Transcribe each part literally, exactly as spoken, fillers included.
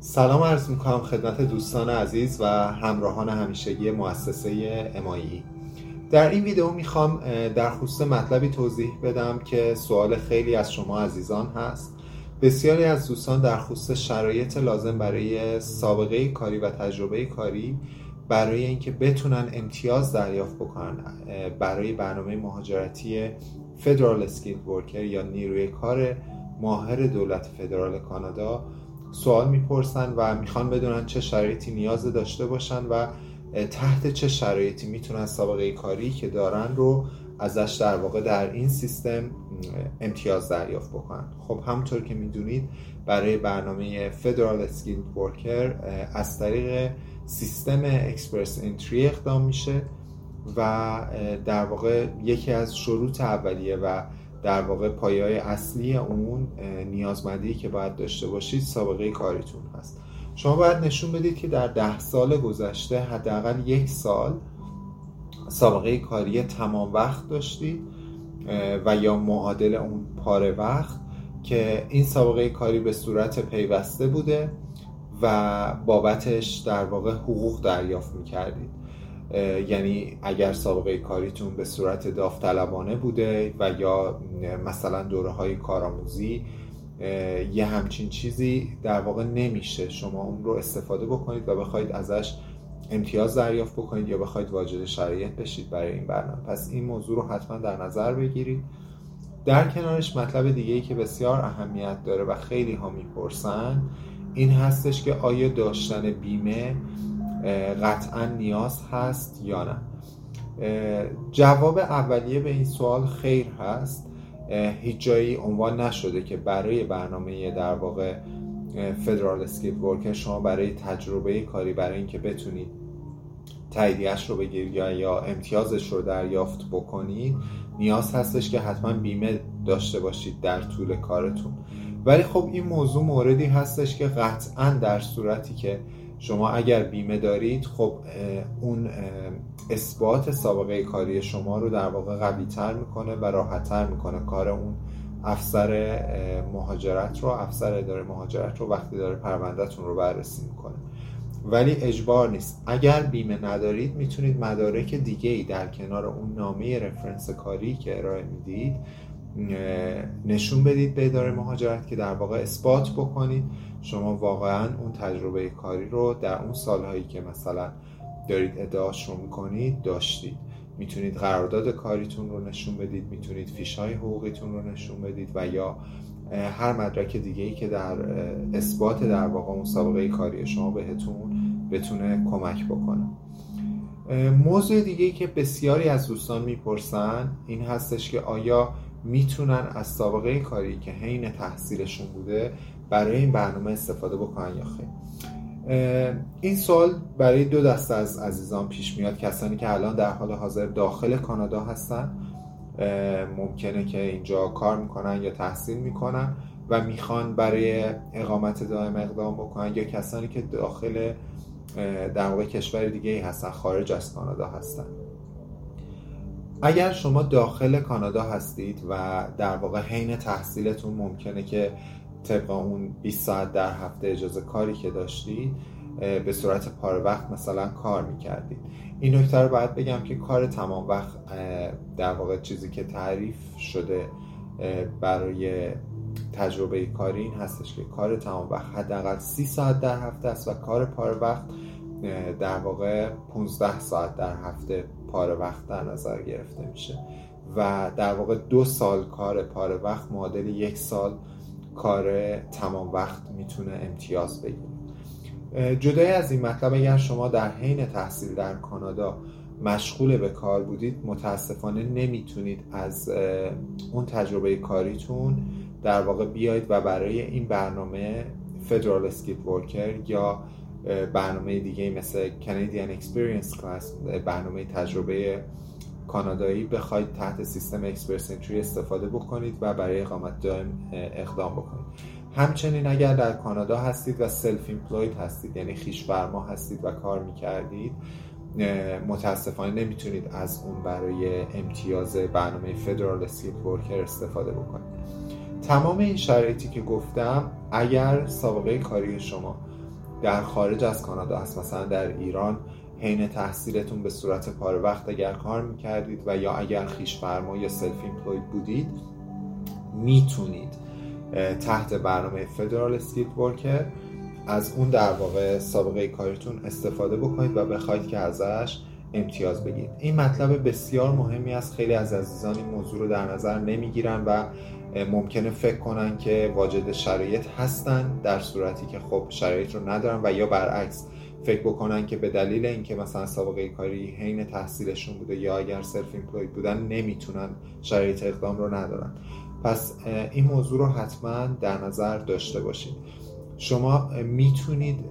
سلام عرض میکنم خدمت دوستان عزیز و همراهان همیشگی مؤسسه امایی. در این ویدیو میخوام در خصوص مطلبی توضیح بدم که سوال خیلی از شما عزیزان هست. بسیاری از دوستان در خصوص شرایط لازم برای سابقه کاری و تجربه کاری برای اینکه بتونن امتیاز دریافت بکنن برای برنامه مهاجرتی فدرال اسکیلد ورکر یا نیروی کار ماهر دولت فدرال کانادا سوال میپرسن و میخوان بدونن چه شرایطی نیاز داشته باشن و تحت چه شرایطی میتونن سابقه کاری که دارن رو ازش در واقع در این سیستم امتیاز دریافت بکنن. خب همونطور که میدونید برای برنامه فدرال اسکیلد ورکر از طریق سیستم اکسپرس انتری اقدام میشه و در واقع یکی از شروط اولیه و در واقع پایه‌های اصلی اون نیازمندی که باید داشته باشید سابقه کاریتون هست. شما باید نشون بدید که در ده سال گذشته حداقل یک سال سابقه کاری تمام وقت داشتید و یا معادل اون پاره وقت که این سابقه کاری به صورت پیوسته بوده و بابتش در واقع حقوق دریافت می‌کردید. یعنی اگر سابقه کاریتون به صورت داوطلبانه بوده و یا مثلا دوره‌های کارآموزی یه همچین چیزی در واقع نمیشه شما اون رو استفاده بکنید و بخواید ازش امتیاز دریافت بکنید یا بخواید واجد شرایط بشید برای این برنامه. پس این موضوع رو حتما در نظر بگیرید. در کنارش مطلب دیگه‌ای که بسیار اهمیت داره و خیلی ها میپرسن این هستش که آیا داشتن بیمه قطعا نیاز هست یا نه. جواب اولیه به این سوال خیر هست. هیچ جایی عنوان نشده که برای برنامه در واقع فدرال اسکیلد ورکر شما برای تجربه کاری برای اینکه بتونید تاییدیه‌اش رو بگیرید یا یا امتیازش رو دریافت بکنید نیاز هستش که حتما بیمه داشته باشید در طول کارتون. ولی خب این موضوع موردی هستش که قطعا در صورتی که شما اگر بیمه دارید خب اون اثبات سابقه کاری شما رو در واقع قوی تر میکنه و راحت تر میکنه کار اون افسر مهاجرت رو افسر اداره مهاجرت رو وقتی داره پروندهتون رو بررسی میکنه. ولی اجبار نیست. اگر بیمه ندارید میتونید مدارک دیگه‌ای در کنار اون نامه رفرنس کاری که ارائه میدید نشون بدید به اداره مهاجرت که در واقع اثبات بکنید شما واقعا اون تجربه کاری رو در اون سالهایی که مثلا دارید ادعاش رو میکنید داشتید. میتونید قرارداد کاریتون رو نشون بدید، میتونید فیش‌های حقوقیتون رو نشون بدید و یا هر مدرک دیگه‌ای که در اثبات در واقع اون سابقه کاری شما بهتون بتونه کمک بکنه. موضوع دیگه‌ای که بسیاری از دوستان میپرسن این هستش که آیا میتونن از سابقه کاری که حین تحصیلشون بوده برای این برنامه استفاده بکنن یا خیر. این سوال برای دو دسته از عزیزان پیش میاد. کسانی که الان در حال حاضر داخل کانادا هستن ممکنه که اینجا کار میکنن یا تحصیل میکنن و میخوان برای اقامت دائم اقدام بکنن، یا کسانی که داخل در واقع کشور دیگه هستن خارج از کانادا هستن. اگر شما داخل کانادا هستید و در واقع حین تحصیلتون ممکنه که طبق اون بیست ساعت در هفته اجازه کاری که داشتید به صورت پاره وقت مثلا کار میکردید. این نکته رو باید بگم که کار تمام وقت در واقع چیزی که تعریف شده برای تجربه کاری این هستش که کار تمام وقت حداقل سی ساعت در هفته است و کار پاره وقت در واقع پانزده ساعت در هفته پاره وقت در نظر گرفته میشه و در واقع دو سال کار پاره وقت معادل یک سال کار تمام وقت میتونه امتیاز بگیره. جدای از این مطلب اگر شما در حین تحصیل در کانادا مشغول به کار بودید متاسفانه نمیتونید از اون تجربه کاریتون در واقع بیاید و برای این برنامه فدرال اسکیلد ورکر یا برنامه دیگه مثل Canadian Experience Class برنامه تجربه کانادایی بخواید تحت سیستم اکسپرس انتری استفاده بکنید و برای اقامت دائم اقدام بکنید. همچنین اگر در کانادا هستید و سلف ایمپلوید هستید یعنی خویش فرما هستید و کار میکردید متاسفانه نمیتونید از اون برای امتیاز برنامه فدرال اسکیلد ورکر استفاده بکنید. تمام این شرایطی که گفتم اگر سابقه کاری شما در خارج از کانادا هست، مثلا در ایران حین تحصیلتون به صورت پاره وقت اگر کار میکردید و یا اگر خویش فرما یا سلف ایمپلوید بودید، میتونید تحت برنامه فدرال اسکیلد ورکر از اون در واقع سابقه کاریتون استفاده بکنید و بخواید که ازش امتیاز بگیرید. این مطلب بسیار مهمی است. خیلی از عزیزان این موضوع رو در نظر نمیگیرن و ممکنه فکر کنن که واجد شرایط هستن در صورتی که خب شرایط رو ندارن، و یا برعکس فکر بکنن که به دلیل اینکه مثلا سابقه کاری حین تحصیلشون بوده یا اگر سلف ایمپلوید بودن نمیتونن، شرایط اقدام رو ندارن. پس این موضوع رو حتما در نظر داشته باشید. شما میتونید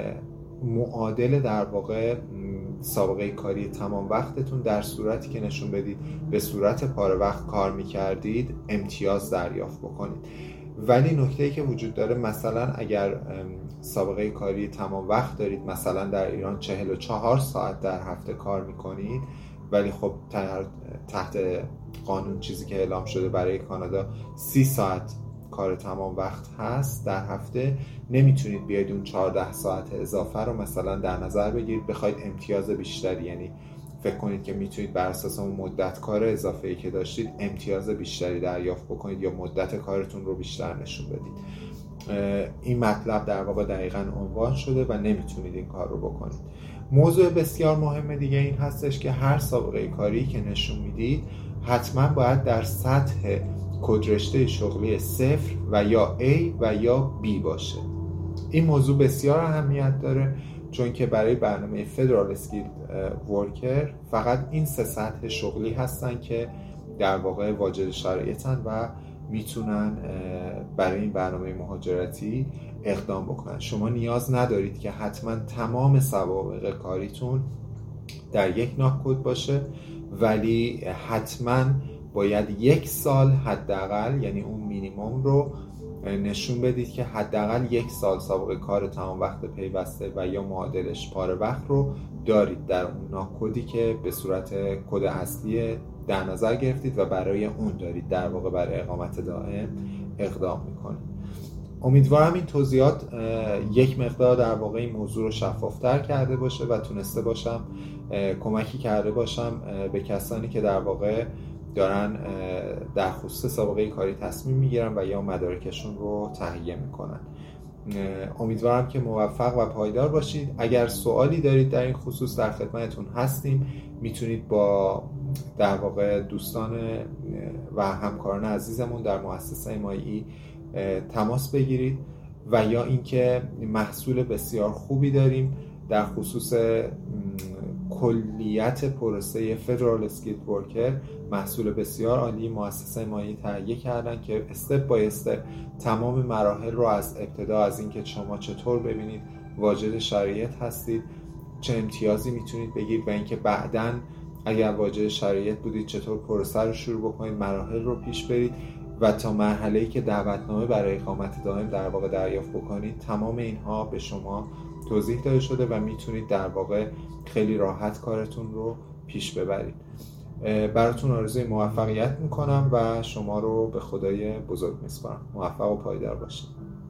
معادل در واقع سابقه کاری تمام وقتتون در صورتی که نشون بدید به صورت پاره وقت کار میکردید امتیاز دریافت بکنید. ولی نکته‌ای که وجود داره، مثلا اگر سابقه کاری تمام وقت دارید، مثلا در ایران چهل و چهار ساعت در هفته کار میکنید، ولی خب تحت قانون چیزی که اعلام شده برای کانادا سی ساعت کار تمام وقت هست در هفته، نمیتونید بیاید اون چهارده ساعت اضافه رو مثلا در نظر بگیرید بخواید امتیاز بیشتری، یعنی فکر کنید که میتونید بر اساس اون مدت کار اضافه‌ای که داشتید امتیاز بیشتری دریافت بکنید یا مدت کارتون رو بیشتر نشون بدید. این مطلب در واقع دقیقاً عنوان شده و نمیتونید این کار رو بکنید. موضوع بسیار مهم دیگه این هستش که هر سابقه کاری که نشون میدید حتما باید در سطح کدرشته شغلی صفر و یا A و یا B باشه. این موضوع بسیار اهمیت داره، چون که برای برنامه فدرال اسکیلد ورکر فقط این سه سطح شغلی هستن که در واقع واجد شرایطن و میتونن برای این برنامه مهاجرتی اقدام بکنن. شما نیاز ندارید که حتما تمام سوابق کاریتون در یک ناک کد باشه، ولی حتما باید یک سال حداقل، یعنی اون مینیمم رو نشون بدید که حداقل یک سال سابقه کار تمام وقت پیوسته و یا معادلش پاره وقت رو دارید در اون ناک کدی که به صورت کد اصلی در نظر گرفتید و برای اون دارید در واقع برای اقامت دائم اقدام میکنید. امیدوارم این توضیحات یک مقدار در واقع این موضوع رو شفافتر کرده باشه و تونسته باشم کمکی کرده باشم به کسانی که در واقع دارن در خصوص سابقه کاری تصمیم میگیرن و یا مدارکشون رو تهیه میکنن. امیدوارم که موفق و پایدار باشید. اگر سوالی دارید در این خصوص در خدمتتون هستیم. میتونید با در واقع دوستان و همکاران عزیزمون در مؤسسه ام آی ای تماس بگیرید و یا اینکه محصول بسیار خوبی داریم در خصوص کلیت پروسه فدرال اسکیلد ورکر، محصول بسیار عالی مؤسسه ام آی ای تهیه کردن که استپ بای استپ تمام مراحل رو از ابتدا، از اینکه شما چطور ببینید واجد شرایط هستید، چه امتیازی میتونید بگیرید و اینکه بعداً اگر واجد شرایط بودید چطور پروسه رو شروع بکنید، مراحل رو پیش برید و تا مرحله‌ای که دعوتنامه برای اقامت دائم در واقع دریافت بکنید. تمام اینها به شما توضیح داده شده و میتونید در واقع خیلی راحت کارتون رو پیش ببرید. براتون آرزوی موفقیت میکنم و شما رو به خدای بزرگ میسپارم. موفق و پایدار باشید.